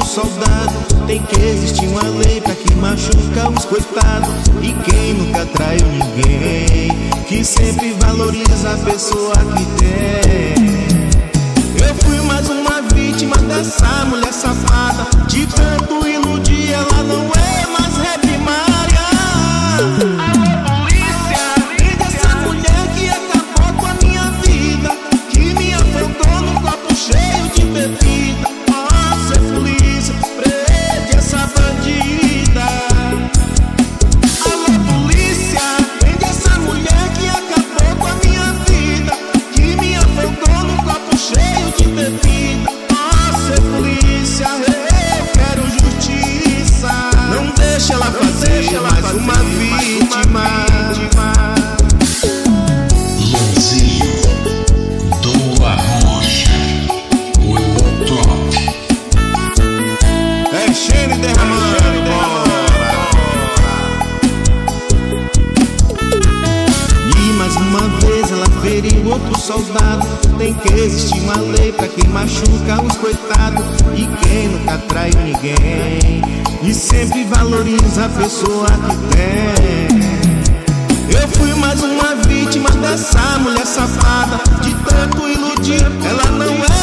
soldado. Tem que existir uma lei pra que machuca os coitados. E quem nunca traiu ninguém, que sempre valoriza a pessoa que tem. Eu fui mais uma vítima dessa mulher safada. De tanto iludir, ela não é mais Rap Maria. Alô, polícia, prende essa mulher que acabou com a minha vida, que me afrontou num copo cheio de bebida. Nossa, polícia, prende essa bandida. Alô, polícia, prende essa mulher que acabou com a minha vida, que me afrontou num copo cheio de bebida. Nossa, polícia, eu quero justiça. Não deixa ela fazer mais uma vítima. Luzinho do Arrocha, o top. É cheiro derramando, bora. E mais uma vez ela feriu outro soldado. Tem que existir uma lei pra quem machuca os coitados. E quem nunca trai ninguém, e sempre valoriza a pessoa que tem. Eu fui mais uma vítima dessa mulher safada. De tanto iludir, ela não é